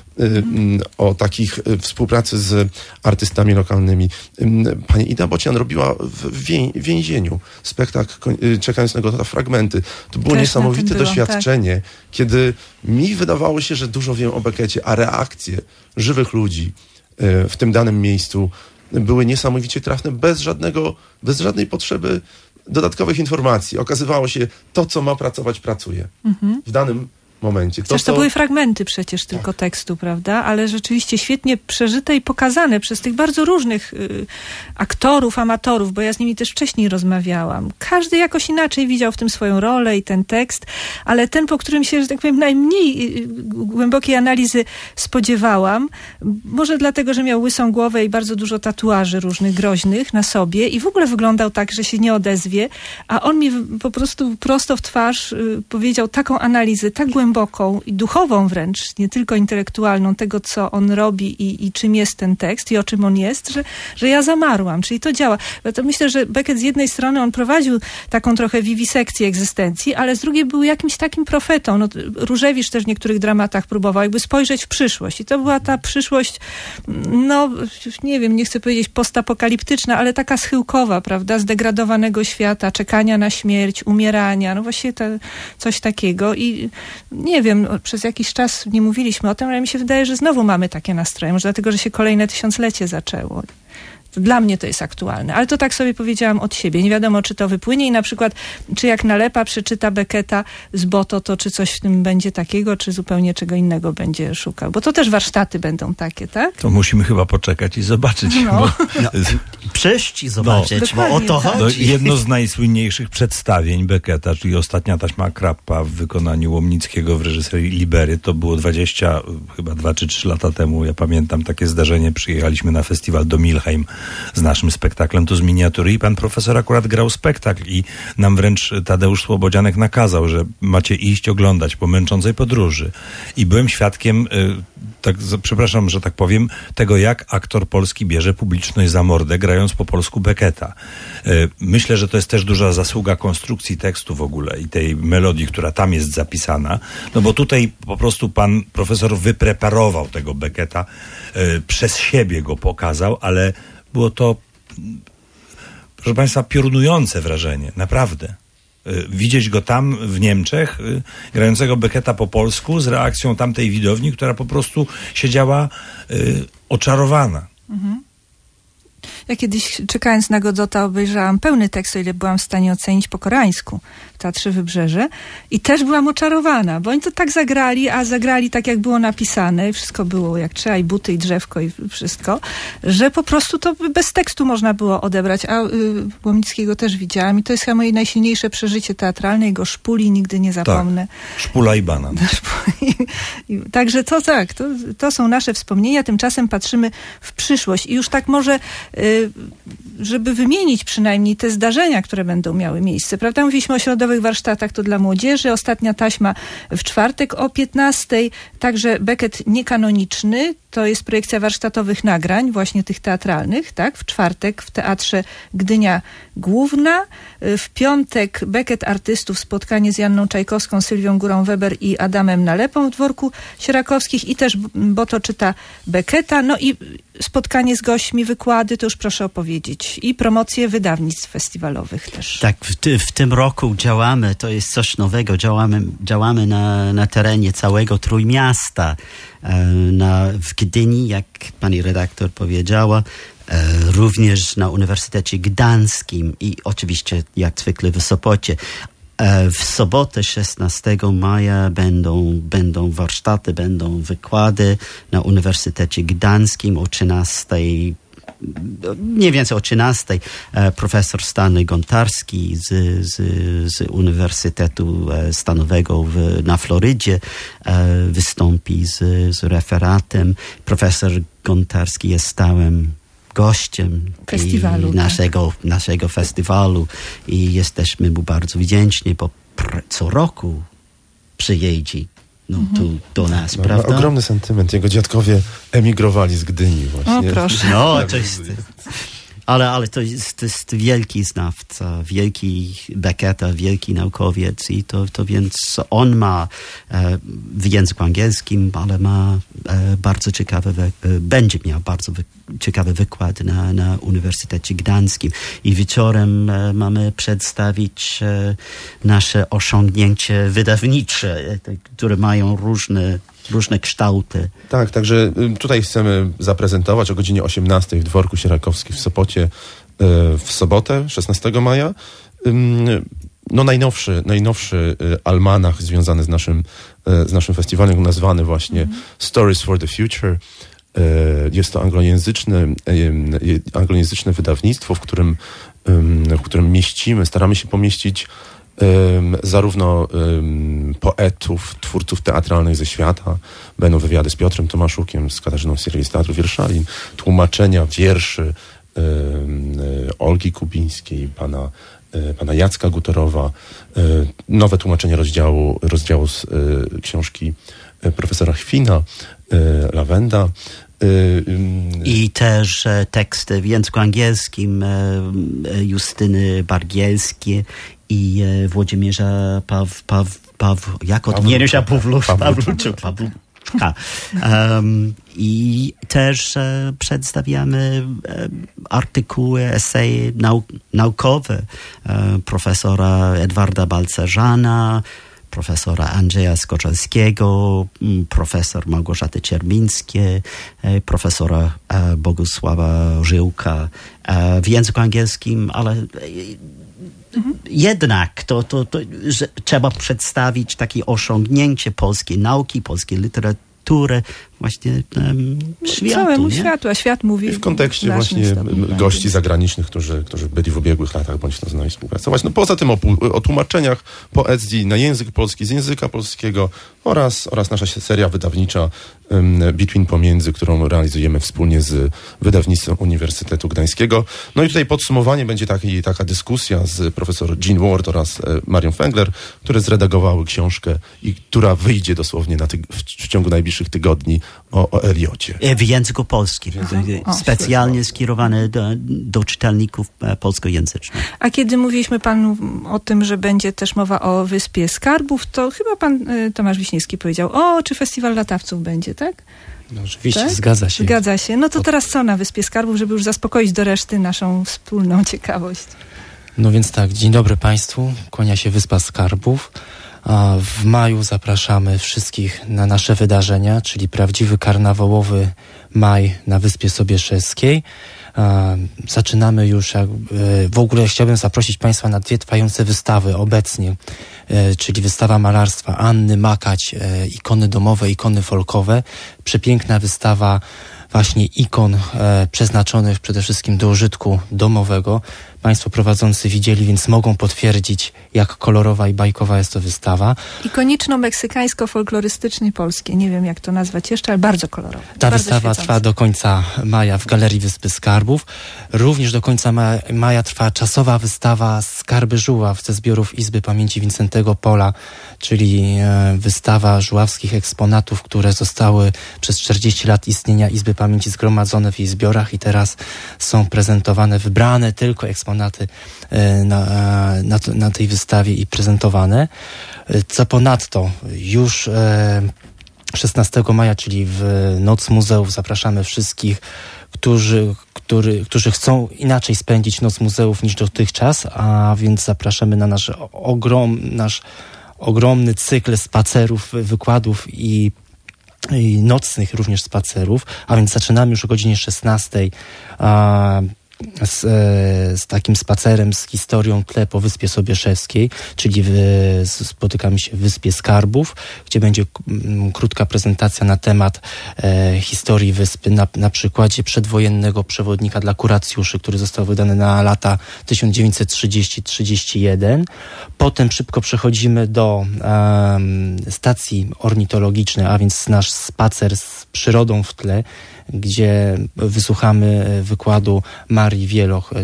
o takich współpracy z artystami lokalnymi. Pani Ida Bocian robiła w więzieniu spektakl Czekając na Godota fragmenty. To było niesamowite doświadczenie, kiedy mi wydawało się, że dużo wiem o Becketcie, a reakcje żywych ludzi w tym danym miejscu były niesamowicie trafne, bez żadnej potrzeby dodatkowych informacji. Okazywało się, to co ma pracować, pracuje. W danym momencie. To były fragmenty przecież tylko tekstu, prawda? Ale rzeczywiście świetnie przeżyte i pokazane przez tych bardzo różnych aktorów, amatorów, bo ja z nimi też wcześniej rozmawiałam. Każdy jakoś inaczej widział w tym swoją rolę i ten tekst, ale ten, po którym się, że tak powiem, najmniej głębokiej analizy spodziewałam, może dlatego, że miał łysą głowę i bardzo dużo tatuaży różnych groźnych na sobie i w ogóle wyglądał tak, że się nie odezwie, a on mi po prostu prosto w twarz powiedział taką analizę, tak głęboką i duchową wręcz, nie tylko intelektualną, tego, co on robi i czym jest ten tekst i o czym on jest, że ja zamarłam. Czyli to działa. To myślę, że Beckett z jednej strony on prowadził taką trochę wiwisekcję egzystencji, ale z drugiej był jakimś takim profetą. No, Różewicz też w niektórych dramatach próbował jakby spojrzeć w przyszłość. I to była ta przyszłość, no nie wiem, nie chcę powiedzieć postapokaliptyczna, ale taka schyłkowa, prawda, zdegradowanego świata, czekania na śmierć, umierania, no właśnie coś takiego. I nie wiem, przez jakiś czas nie mówiliśmy o tym, ale mi się wydaje, że znowu mamy takie nastroje. Może dlatego, że się kolejne tysiąclecie zaczęło. Dla mnie to jest aktualne. Ale to tak sobie powiedziałam od siebie. Nie wiadomo, czy to wypłynie i na przykład, czy jak Nalepa przeczyta Becketta z Boto, to czy coś w tym będzie takiego, czy zupełnie czego innego będzie szukał. Bo to też warsztaty będą takie, tak? To musimy chyba poczekać i zobaczyć. Przyjść i zobaczyć, bo o to chodzi. Jedno z najsłynniejszych przedstawień Becketta, czyli Ostatnia taśma Krappa w wykonaniu Łomnickiego w reżyserii Libery, to było 2 czy 3 lata temu. Ja pamiętam takie zdarzenie. Przyjechaliśmy na festiwal do Milheim z naszym spektaklem tu z miniatury i pan profesor akurat grał spektakl i nam wręcz Tadeusz Słobodzianek nakazał, że macie iść oglądać po męczącej podróży. I byłem świadkiem, przepraszam, że tak powiem, tego jak aktor polski bierze publiczność za mordę, grając po polsku Becketta. Myślę, że to jest też duża zasługa konstrukcji tekstu w ogóle i tej melodii, która tam jest zapisana, no bo tutaj po prostu pan profesor wypreparował tego Becketta, przez siebie go pokazał, ale było to, proszę państwa, piorunujące wrażenie, naprawdę. Widzieć go tam w Niemczech, grającego Becketta po polsku z reakcją tamtej widowni, która po prostu siedziała oczarowana. Ja kiedyś, czekając na Godota, obejrzałam pełny tekst, o ile byłam w stanie ocenić po koreańsku w Teatrze Wybrzeże i też byłam oczarowana, bo oni to tak zagrali, a zagrali tak, jak było napisane i wszystko było jak trzeba, i buty, i drzewko, i wszystko, że po prostu to bez tekstu można było odebrać, a Łomnickiego też widziałam i to jest chyba moje najsilniejsze przeżycie teatralne, jego Szpuli nigdy nie zapomnę. Tak, Szpula i banan. Także to są nasze wspomnienia, tymczasem patrzymy w przyszłość i już tak może żeby wymienić przynajmniej te zdarzenia, które będą miały miejsce. Prawda? Mówiliśmy o środowych warsztatach, to dla młodzieży. Ostatnia taśma w czwartek o 15:00. Także Beckett niekanoniczny. To jest projekcja warsztatowych nagrań, właśnie tych teatralnych, tak? W czwartek w Teatrze Gdynia Główna. W piątek Beckett artystów, spotkanie z Janną Czajkowską, Sylwią Górą-Weber i Adamem Nalepą w Dworku Sierakowskich i też Boto czyta Becketta. No i spotkanie z gośćmi, wykłady, to już proszę opowiedzieć. I promocje wydawnictw festiwalowych też. Tak, w tym roku działamy, to jest coś nowego, działamy na terenie całego Trójmiasta, w Gdyni, jak pani redaktor powiedziała, również na Uniwersytecie Gdańskim i oczywiście jak zwykle w Sopocie. W sobotę 16 maja będą warsztaty, będą wykłady na Uniwersytecie Gdańskim o 13:00. mniej więcej o 13 profesor Stany Gontarski z Uniwersytetu Stanowego na Florydzie wystąpi z referatem. Profesor Gontarski jest stałym gościem festiwalu, naszego festiwalu i jesteśmy mu bardzo wdzięczni, bo co roku przyjedzie tu do nas, prawda? Ogromny sentyment. Jego dziadkowie emigrowali z Gdyni właśnie. O, proszę. No, oczywiście. Ale to jest wielki znawca, wielki Becketa, wielki naukowiec i to więc on ma w języku angielskim, ale ma bardzo ciekawy, będzie miał bardzo ciekawy wykład na Uniwersytecie Gdańskim i wieczorem mamy przedstawić nasze osiągnięcie wydawnicze, które mają różne kształty. Tak, także tutaj chcemy zaprezentować o godzinie 18 w Dworku Sierakowskim w Sopocie w sobotę, 16 maja. Najnowszy almanach związany z naszym festiwalem, nazwany właśnie Stories for the Future. Jest to anglojęzyczne wydawnictwo, w którym staramy się pomieścić zarówno poetów, twórców teatralnych ze świata. Będą wywiady z Piotrem Tomaszukiem, z Katarzyną Siergiej z Teatru Wierszalin, tłumaczenia wierszy Olgi Kubińskiej, pana Jacka Gutorowa, nowe tłumaczenie rozdziału z książki profesora Chwina, Lawenda. I też teksty w języku angielskim Justyny Bargielskie i Włodzimierza Pawluczka. I też przedstawiamy artykuły, eseje naukowe profesora Edwarda Balcerzana, profesora Andrzeja Skoczalskiego, profesor Małgorzaty Ciermińskiej, profesora Bogusława Żyłka w języku angielskim, ale jednak że trzeba przedstawić takie osiągnięcie polskiej nauki, polskiej literatury właśnie światu. Całemu światu, a świat mówi w kontekście właśnie gości zagranicznych, którzy byli w ubiegłych latach bądź z nami współpracować. Poza tym o tłumaczeniach poezji na język polski, z języka polskiego oraz nasza seria wydawnicza Between Pomiędzy, którą realizujemy wspólnie z wydawnictwem Uniwersytetu Gdańskiego. No i tutaj podsumowanie będzie taka dyskusja z profesor Jean Ward oraz Marią Fengler, które zredagowały książkę i która wyjdzie dosłownie w ciągu najbliższych tygodni o Eliocie. W języku polskim. Specjalnie skierowane do czytelników polskojęzycznych. A kiedy mówiliśmy panu o tym, że będzie też mowa o Wyspie Skarbów, to chyba pan Tomasz Wiśniewski powiedział, czy festiwal latawców będzie, tak? No oczywiście, tak? Zgadza się. Zgadza się. No to teraz co na Wyspie Skarbów, żeby już zaspokoić do reszty naszą wspólną ciekawość? No więc tak, dzień dobry Państwu, kłania się Wyspa Skarbów. A w maju zapraszamy wszystkich na nasze wydarzenia, czyli prawdziwy karnawałowy maj na Wyspie Sobieszewskiej. Zaczynamy już, w ogóle chciałbym zaprosić Państwa na 2 trwające wystawy obecnie, czyli wystawa malarstwa Anny Makać, ikony domowe, ikony folkowe. Przepiękna wystawa właśnie ikon przeznaczonych przede wszystkim do użytku domowego. Państwo prowadzący widzieli, więc mogą potwierdzić, jak kolorowa i bajkowa jest to wystawa. Ikoniczno-meksykańsko-folklorystyczny polskie. Nie wiem, jak to nazwać jeszcze, ale bardzo kolorowe. Ta wystawa trwa do końca maja w Galerii Wyspy Skarbów. Również do końca maja trwa czasowa wystawa Skarby Żuław ze zbiorów Izby Pamięci Wincentego Pola, czyli wystawa żuławskich eksponatów, które zostały przez 40 lat istnienia Izby Pamięci zgromadzone w jej zbiorach i teraz są prezentowane, wybrane tylko eksponaty na tej wystawie i prezentowane. Co ponadto już 16 maja, czyli w Noc Muzeów, zapraszamy wszystkich, którzy chcą inaczej spędzić Noc Muzeów niż dotychczas, a więc zapraszamy na nasz ogromny cykl spacerów, wykładów i nocnych również spacerów, a więc zaczynamy już o godzinie 16 z takim spacerem z historią w tle po Wyspie Sobieszewskiej, czyli spotykamy się w Wyspie Skarbów, gdzie będzie krótka prezentacja na temat historii wyspy na przykładzie przedwojennego przewodnika dla kuracjuszy, który został wydany na lata 1930-31. Potem szybko przechodzimy do stacji ornitologicznej, a więc nasz spacer z przyrodą w tle, gdzie wysłuchamy wykładu Marii Wieloch,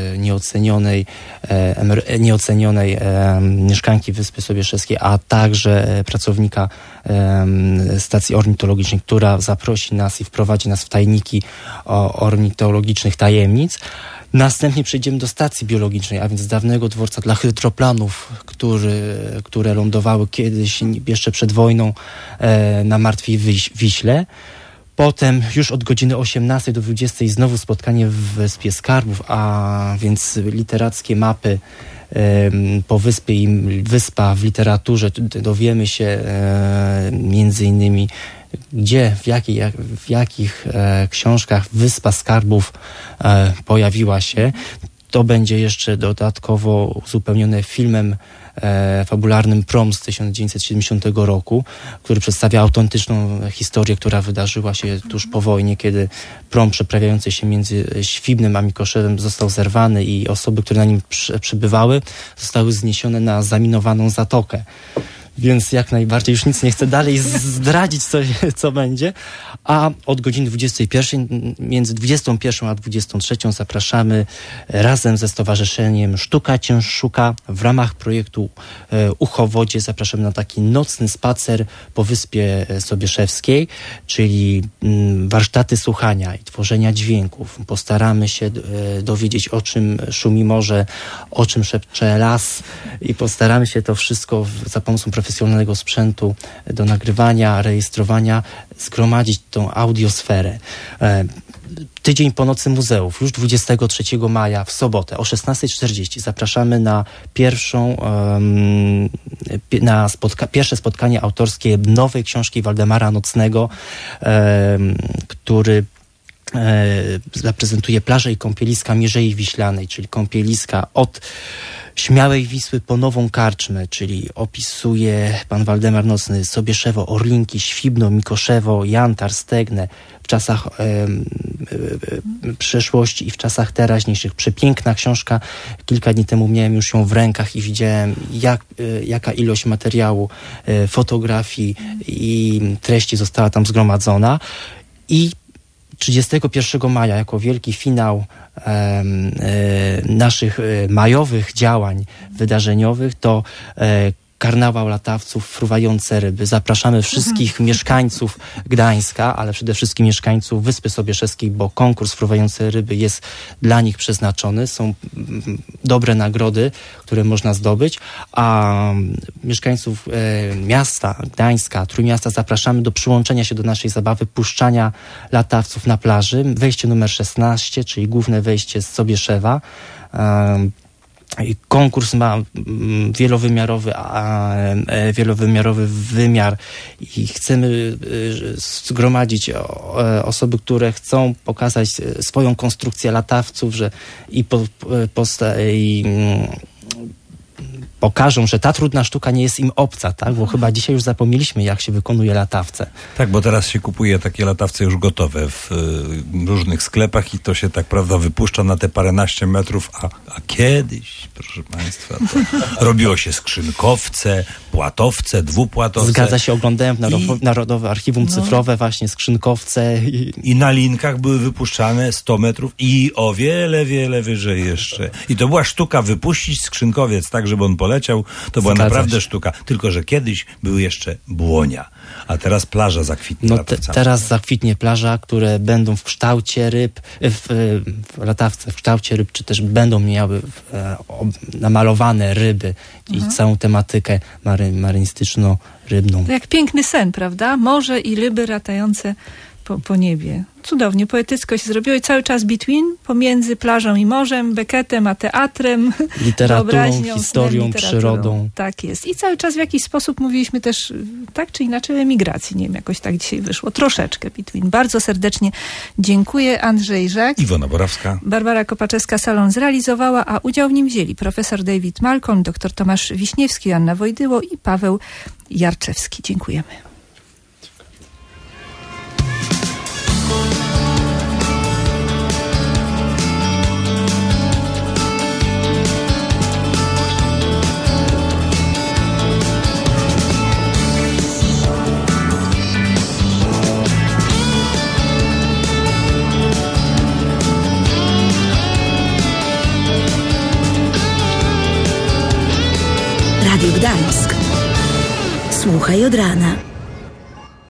nieocenionej mieszkanki Wyspy Sobieszewskiej, a także pracownika stacji ornitologicznej, która zaprosi nas i wprowadzi nas w tajniki ornitologicznych tajemnic. Następnie przejdziemy do stacji biologicznej, a więc z dawnego dworca dla hydroplanów, które lądowały kiedyś, jeszcze przed wojną, na Martwej Wiśle. Potem już od godziny 18 do 20 znowu spotkanie w Wyspie Skarbów, a więc literackie mapy po wyspie i wyspa w literaturze. Dowiemy się między innymi, gdzie, w jakich książkach Wyspa Skarbów pojawiła się. To będzie jeszcze dodatkowo uzupełnione filmem fabularnym Prom z 1970 roku, który przedstawia autentyczną historię, która wydarzyła się tuż po wojnie, kiedy prom przeprawiający się między Świbnem a Mikoszewem został zerwany i osoby, które na nim przybywały, zostały zniesione na zaminowaną zatokę. Więc jak najbardziej już nic nie chcę dalej zdradzić, co będzie. A od godziny 21, między 21 a 23 zapraszamy razem ze Stowarzyszeniem Sztuka Cię Szuka w ramach projektu Uchowodzie. Zapraszamy na taki nocny spacer po Wyspie Sobieszewskiej, czyli warsztaty słuchania i tworzenia dźwięków. Postaramy się dowiedzieć, o czym szumi morze, o czym szepcze las i postaramy się to wszystko za pomocą profesjonalnego sprzętu do nagrywania, rejestrowania, zgromadzić tą audiosferę. Tydzień po Nocy Muzeów, już 23 maja w sobotę o 16:40 zapraszamy na pierwsze spotkanie autorskie nowej książki Waldemara Nocnego, który zaprezentuje plaże i kąpieliska Mierzei Wiślanej, czyli kąpieliska od Śmiałej Wisły po Nową Karczmę, czyli opisuje pan Waldemar Nocny Sobieszewo, Orlinki, Świbno, Mikoszewo, Jantar, Stegnę w czasach przeszłości i w czasach teraźniejszych. Przepiękna książka. Kilka dni temu miałem już ją w rękach i widziałem, jaka ilość materiału, fotografii i treści została tam zgromadzona. I 31 maja jako wielki finał naszych majowych działań wydarzeniowych to Karnawał latawców, fruwające ryby. Zapraszamy wszystkich mieszkańców Gdańska, ale przede wszystkim mieszkańców Wyspy Sobieszewskiej, bo konkurs fruwające ryby jest dla nich przeznaczony. Są dobre nagrody, które można zdobyć, a mieszkańców miasta Gdańska, Trójmiasta zapraszamy do przyłączenia się do naszej zabawy, puszczania latawców na plaży. Wejście numer 16, czyli główne wejście z Sobieszewa. Konkurs ma wielowymiarowy wymiar i chcemy zgromadzić osoby, które chcą pokazać swoją konstrukcję latawców, pokażą, że ta trudna sztuka nie jest im obca, tak? Bo chyba dzisiaj już zapomnieliśmy, jak się wykonuje latawce. Tak, bo teraz się kupuje takie latawce już gotowe w różnych sklepach i to się tak, prawda, wypuszcza na te paręnaście metrów, a kiedyś, proszę państwa, to robiło się skrzynkowce, płatowce, dwupłatowce. Zgadza się, oglądałem Narodowe Archiwum Cyfrowe, właśnie skrzynkowce. I na linkach były wypuszczane 100 metrów i o wiele, wiele wyżej jeszcze. I to była sztuka wypuścić skrzynkowiec tak, żeby on poleciał. To była naprawdę sztuka. Tylko że kiedyś były jeszcze błonia, a teraz plaża zakwitnie. Teraz zakwitnie plaża, które będą w kształcie ryb, w latawce w kształcie ryb, czy też będą miały namalowane ryby i całą tematykę marynistyczno-rybną. To jak piękny sen, prawda? Morze i ryby latające po niebie. Cudownie, poetycko się zrobiło i cały czas between, pomiędzy plażą i morzem, Beckettem a teatrem, literaturą, historią, literaturą. przyrodą. Tak jest. I cały czas w jakiś sposób mówiliśmy też, tak czy inaczej, o emigracji. Nie wiem, jakoś tak dzisiaj wyszło. Troszeczkę between. Bardzo serdecznie dziękuję. Andrzej Żak. Iwona Borawska. Barbara Kopaczewska salon zrealizowała, a udział w nim wzięli profesor David Malcolm, dr Tomasz Wiśniewski, Anna Wojdyło i Paweł Jarczewski. Dziękujemy. Radio Gdańsk. Słuchaj od rana.